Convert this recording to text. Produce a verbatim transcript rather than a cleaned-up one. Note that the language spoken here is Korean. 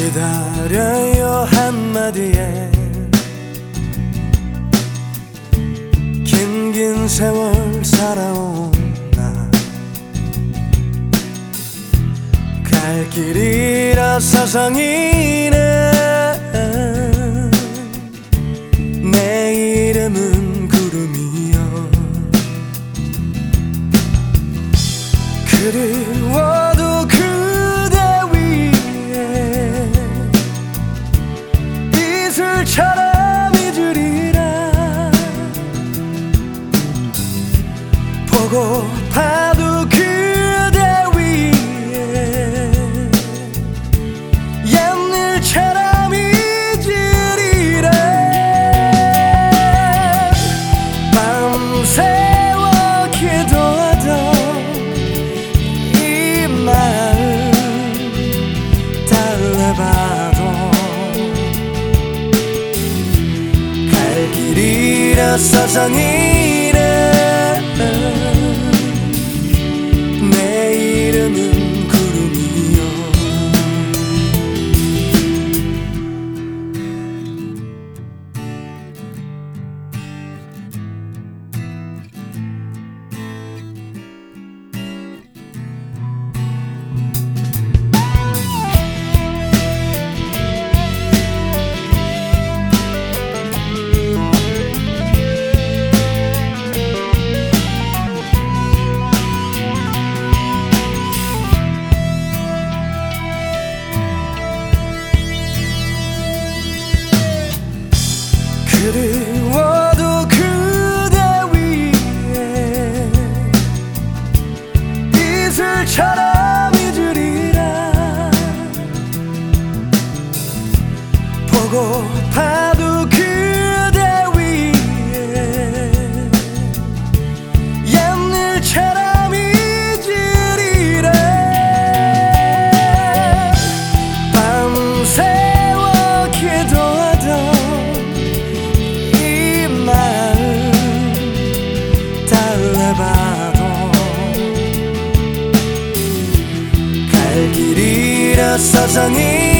기다려요 한마디에 긴 세월 살아온 나 갈 길이라 사상이네. 내 이름은 구름이여 그리워도 그대 위에 이슬처럼 잊으리라. 보고파도 그대 위에 옛일처럼 잊으리라. 밤새워 기도하던 이 마음 달래봐도 갈 길이라 사상이네. 내 이름은 구름이여 그리워도 그대 위에 이슬처럼 잊으리라. 보고파도 그대 위에 옛일처럼 잊으리라. 밤새워 기도하던 달래봐도 갈 길이라 사상이